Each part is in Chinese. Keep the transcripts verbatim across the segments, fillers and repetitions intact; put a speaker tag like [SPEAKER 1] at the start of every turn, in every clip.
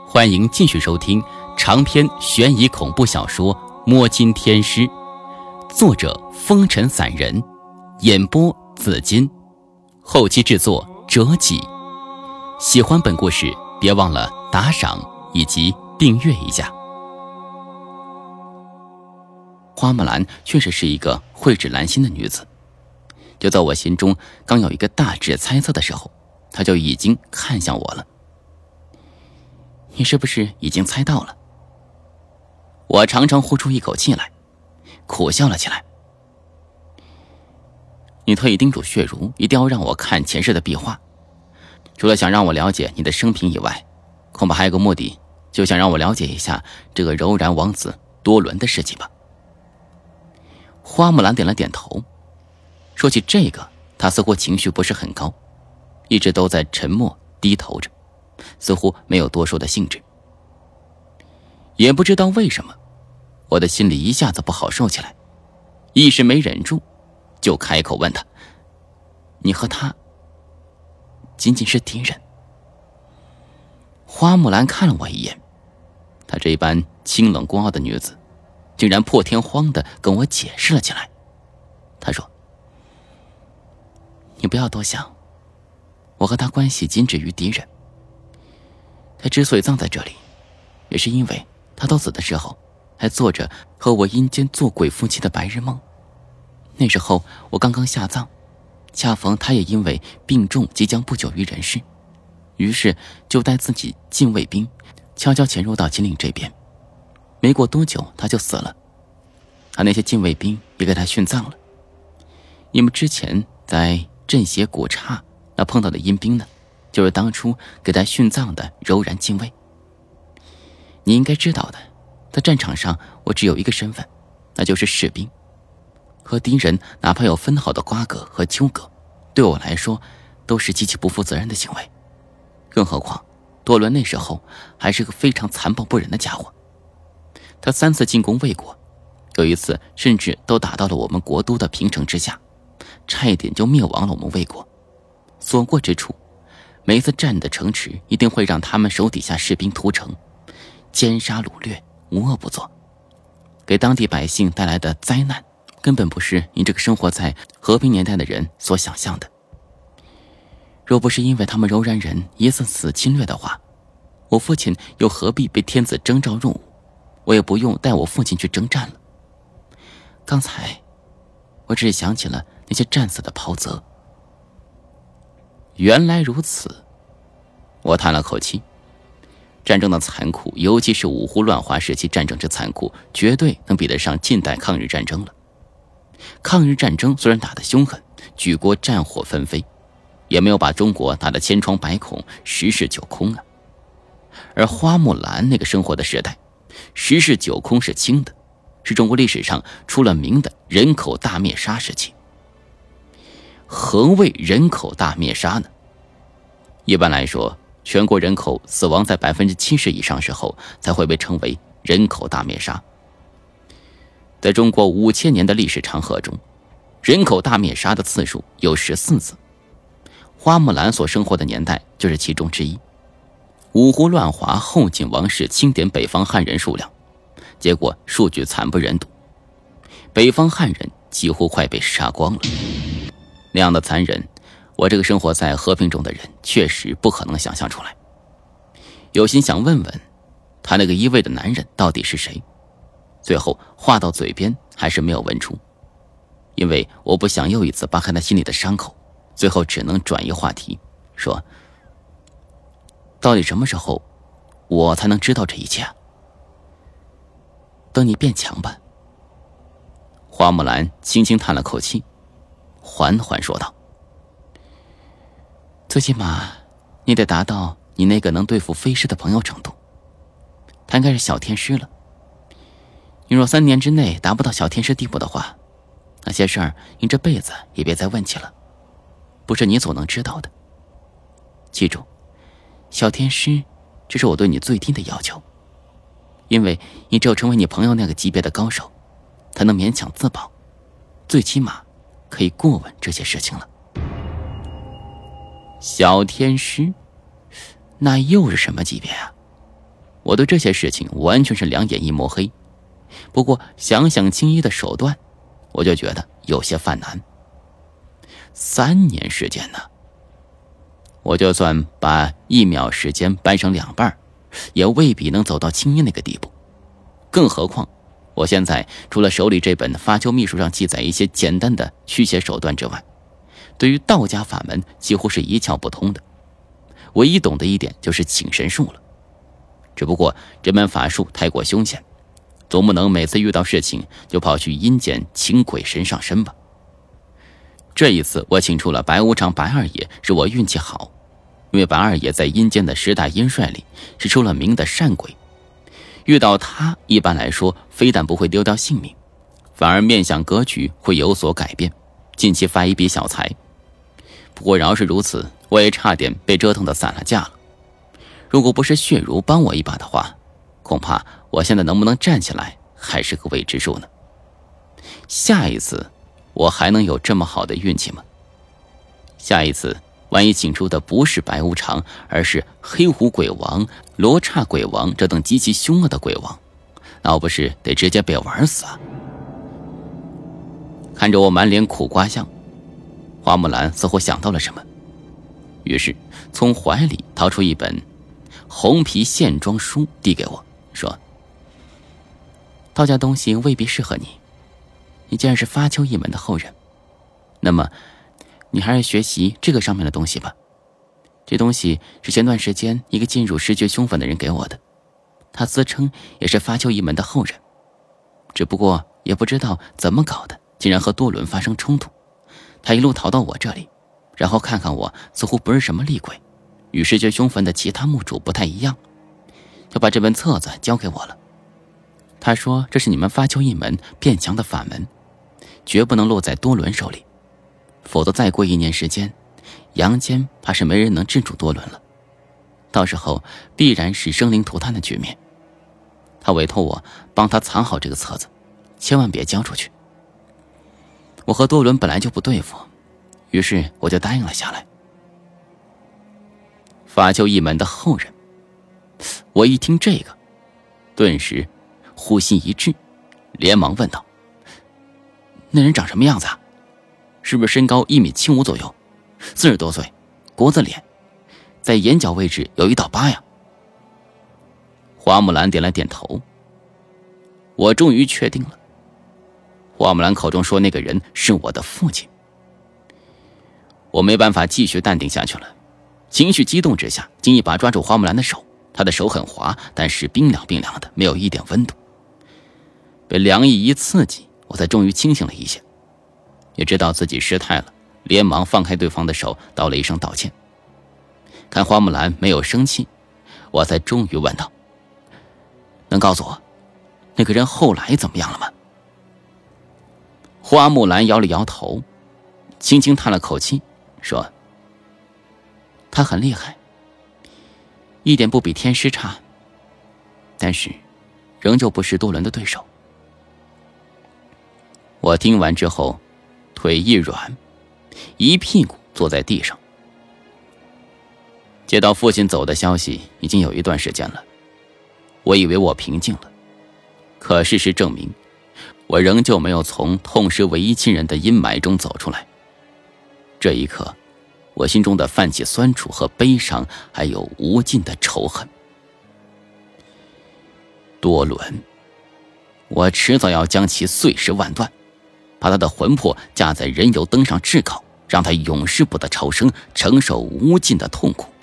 [SPEAKER 1] 欢迎继续收听长篇悬疑恐怖小说《摸金天师》，作者风尘散人，演播紫金，后期制作折戟。喜欢本故事别忘了打赏以及订阅一下。花木兰确实是一个蕙质兰心的女子，就在我心中刚有一个大致猜测的时候，她就已经看向我了。你是不是已经猜到了？我长长呼出一口气来，苦笑了起来。你特意叮嘱血如一定要让我看前世的壁画，除了想让我了解你的生平以外，恐怕还有个目的，就想让我了解一下这个柔然王子多伦的事情吧。花木兰点了点头。说起这个，她似乎情绪不是很高，一直都在沉默低头着，似乎没有多说的兴致。也不知道为什么，我的心里一下子不好受起来，一时没忍住，就开口问他：你和他仅仅是敌人？花木兰看了我一眼，她这般清冷孤傲的女子，竟然破天荒地跟我解释了起来。她说：你不要多想，我和他关系仅止于敌人。他之所以葬在这里，也是因为他到死的时候还做着和我阴间做鬼夫妻的白日梦。那时候我刚刚下葬，恰逢他也因为病重即将不久于人世，于是就带自己禁卫兵悄悄潜入到金陵这边。没过多久他就死了，他那些禁卫兵也给他殉葬了。你们之前在镇邪古刹那碰到的阴兵呢，就是当初给他殉葬的柔然禁卫。你应该知道的，在战场上我只有一个身份，那就是士兵。和敌人哪怕有分毫的瓜葛和纠葛，对我来说都是极其不负责任的行为。更何况多伦那时候还是个非常残暴不仁的家伙，他三次进攻魏国，有一次甚至都打到了我们国都的平城之下，差一点就灭亡了我们魏国。所过之处，每一次占的城池一定会让他们手底下士兵屠城，奸杀掳掠，无恶不作，给当地百姓带来的灾难根本不是你这个生活在和平年代的人所想象的。若不是因为他们柔然人一次次侵略的话，我父亲又何必被天子征召入伍，我也不用带我父亲去征战了。刚才我只是想起了那些战死的袍泽。原来如此，我叹了口气。战争的残酷，尤其是五胡乱华时期战争之残酷，绝对能比得上近代抗日战争了。抗日战争虽然打得凶狠，举国战火纷飞，也没有把中国打得千疮百孔，十室九空啊。而花木兰那个生活的时代，十室九空是轻的，是中国历史上出了名的人口大灭杀时期。何谓人口大灭杀呢？一般来说，全国人口死亡在百分之七十以上时候，才会被称为人口大灭杀。在中国五千年的历史长河中，人口大灭杀的次数有十四次。花木兰所生活的年代就是其中之一。五胡乱华后晋王室清点北方汉人数量，结果数据惨不忍睹，北方汉人几乎快被杀光了。那样的残忍，我这个生活在和平中的人确实不可能想象出来。有心想问问他那个一位的男人到底是谁，最后话到嘴边还是没有问出，因为我不想又一次扒开他心里的伤口，最后只能转移话题，说到底什么时候我才能知道这一切啊？等你变强吧。花木兰轻轻叹了口气，缓缓说道：最起码你得达到你那个能对付飞狮的朋友程度，他应该是小天师了。你若三年之内达不到小天师地步的话，那些事儿你这辈子也别再问起了，不是你所能知道的。记住，小天师这是我对你最低的要求，因为你只有成为你朋友那个级别的高手，才能勉强自保，最起码可以过问这些事情了。小天师，那又是什么级别啊？ 我对这些事情完全是两眼一抹黑。不过想想青衣的手段，我就觉得有些犯难。三年时间呢，我就算把一秒时间掰成两半，也未必能走到青衣那个地步。更何况我现在除了手里这本发丘秘术上记载一些简单的驱邪手段之外，对于道家法门几乎是一窍不通的。唯一懂的一点就是请神术了。只不过这门法术太过凶险，总不能每次遇到事情就跑去阴间请鬼神上身吧。这一次我请出了白无常白二爷，是我运气好，因为白二爷在阴间的十大阴帅里是出了名的善鬼，遇到他一般来说非但不会丢掉性命，反而面相格局会有所改变，近期发一笔小财。不过饶是如此，我也差点被折腾得散了架了。如果不是血如帮我一把的话，恐怕我现在能不能站起来还是个未知数呢。下一次我还能有这么好的运气吗？下一次万一请出的不是白无常，而是黑虎鬼王、罗刹鬼王这等极其凶恶的鬼王，那我不是得直接被玩死啊？看着我满脸苦瓜相，花木兰似乎想到了什么，于是从怀里掏出一本红皮线装书递给我，说：道家东西未必适合你，你既然是发丘一门的后人，那么你还是学习这个上面的东西吧。这东西是前段时间一个进入失觉凶粉的人给我的，他自称也是发丘一门的后人，只不过也不知道怎么搞的，竟然和多伦发生冲突。他一路逃到我这里，然后看看我似乎不是什么厉鬼，与失觉凶坟的其他墓主不太一样，就把这本册子交给我了。他说这是你们发丘一门变强的法门，绝不能落在多伦手里，否则再过一年时间，阳间怕是没人能镇住多伦了，到时候必然是生灵涂炭的局面。他委托我帮他藏好这个册子，千万别交出去。我和多伦本来就不对付，于是我就答应了下来。发丘一门的后人，我一听这个，顿时呼心一滞，连忙问道：那人长什么样子啊？是不是身高一米七五左右，四十多岁，国字脸，在眼角位置有一道疤呀？花木兰点了点头。我终于确定了，花木兰口中说那个人是我的父亲。我没办法继续淡定下去了，情绪激动之下，竟一把抓住花木兰的手，她的手很滑，但是冰凉冰凉的，没有一点温度。被凉意一刺激，我才终于清醒了一些，也知道自己失态了，连忙放开对方的手，道了一声道歉。看花木兰没有生气，我才终于问道：能告诉我那个人后来怎么样了吗？花木兰摇了摇头，轻轻叹了口气，说：他很厉害，一点不比天师差，但是仍旧不是多伦的对手。我听完之后，腿一软，一屁股坐在地上。接到父亲走的消息已经有一段时间了，我以为我平静了，可事实证明，我仍旧没有从痛失唯一亲人的阴霾中走出来。这一刻，我心中的泛起酸楚和悲伤，还有无尽的仇恨。多伦，我迟早要将其碎尸万段，把他的魂魄架在人油灯上炙烤，让他永世不得超生，承受无尽的痛苦。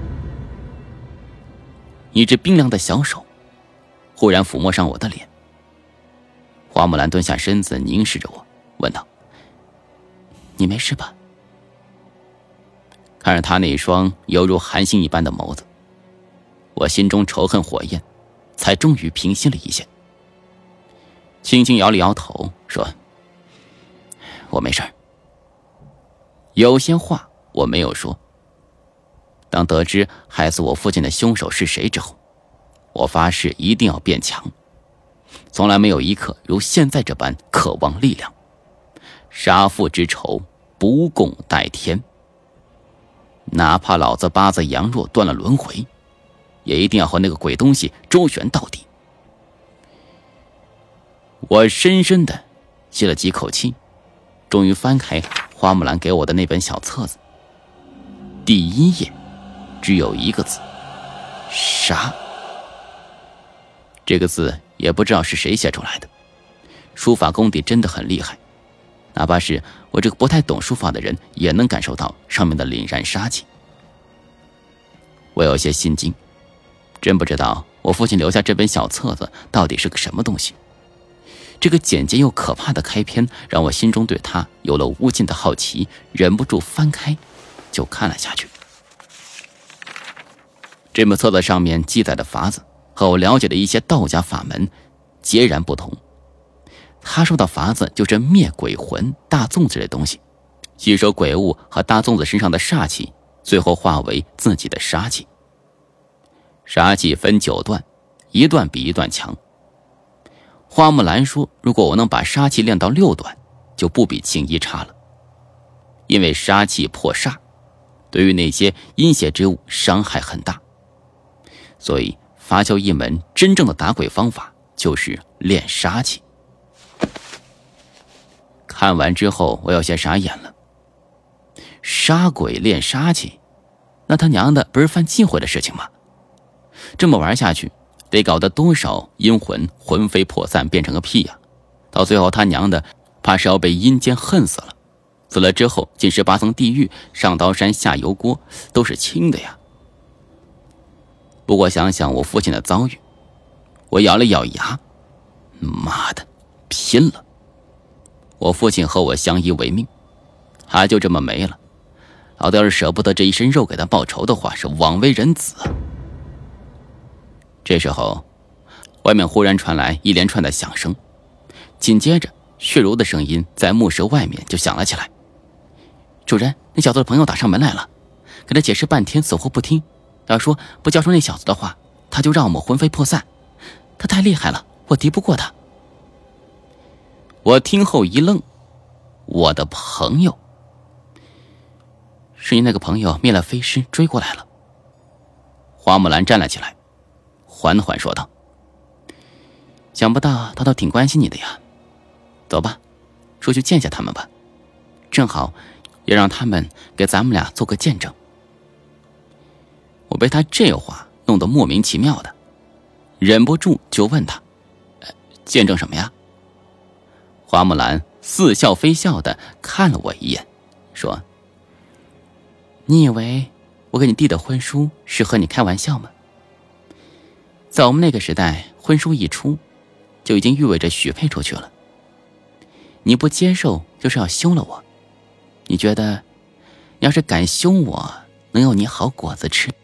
[SPEAKER 1] 一只冰凉的小手忽然抚摸上我的脸。花木兰蹲下身子凝视着我，问道：你没事吧？看着他那双犹如寒星一般的眸子，我心中仇恨火焰才终于平息了一些，轻轻摇了摇头，说：我没事儿。有些话我没有说。当得知害死我父亲的凶手是谁之后，我发誓一定要变强，从来没有一刻如现在这般渴望力量。杀父之仇，不共戴天。哪怕老子八字阳弱断了轮回， 也一定要和那个鬼东西周旋到底。我深深地吸了几口气，终于翻开花木兰给我的那本小册子。第一页只有一个字：杀。这个字也不知道是谁写出来的，书法功底真的很厉害，哪怕是我这个不太懂书法的人也能感受到上面的凛然杀气。我有些心惊，真不知道我父亲留下这本小册子到底是个什么东西。这个简洁又可怕的开篇让我心中对他有了无尽的好奇，忍不住翻开就看了下去。这本册子上面记载的法子和我了解的一些道家法门截然不同。他说的法子就是灭鬼魂、大粽子这东西，吸收鬼物和大粽子身上的煞气，最后化为自己的杀气。杀气分九段，一段比一段强。花木兰说，如果我能把杀气练到六段，就不比青衣差了。因为杀气破煞，对于那些阴邪之物伤害很大，所以发教一门真正的打鬼方法就是练杀气。看完之后我有些傻眼了，杀鬼练杀气，那他娘的不是犯忌讳的事情吗？这么玩下去得搞得多少阴魂魂飞魄散变成个屁呀、啊、到最后他娘的怕是要被阴间恨死了，死了之后进十八层地狱，上刀山下油锅都是轻的呀。不过想想我父亲的遭遇，我咬了咬牙，妈的，拼了！我父亲和我相依为命，他就这么没了，老子要是舍不得这一身肉给他报仇的话，是枉为人子啊。这时候外面忽然传来一连串的响声，紧接着血如的声音在墓室外面就响了起来：主人，那小子的朋友打上门来了，跟他解释半天死活不听，要说不交出那小子的话，他就让我们魂飞魄散，他太厉害了，我敌不过他。我听后一愣，我的朋友？是你那个朋友灭了飞尸追过来了。花木兰站了起来，缓缓说道：想不到他都挺关心你的呀，走吧，出去见见他们吧，正好也让他们给咱们俩做个见证。我被他这话弄得莫名其妙的，忍不住就问他：呃、见证什么呀？花木兰似笑非笑的看了我一眼，说：你以为我给你递的婚书是和你开玩笑吗？在我们那个时代，婚书一出就已经意味着许配出去了，你不接受就是要休了我，你觉得你要是敢休我，能有你好果子吃？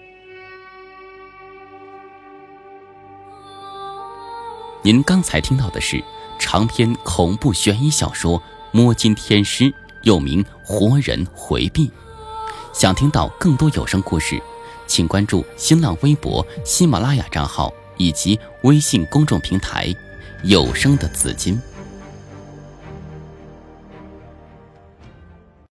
[SPEAKER 1] 您刚才听到的是长篇恐怖悬疑小说《摸金天师》，又名《活人回避》。想听到更多有声故事，请关注新浪微博、喜马拉雅账号以及微信公众平台“有声的紫金”。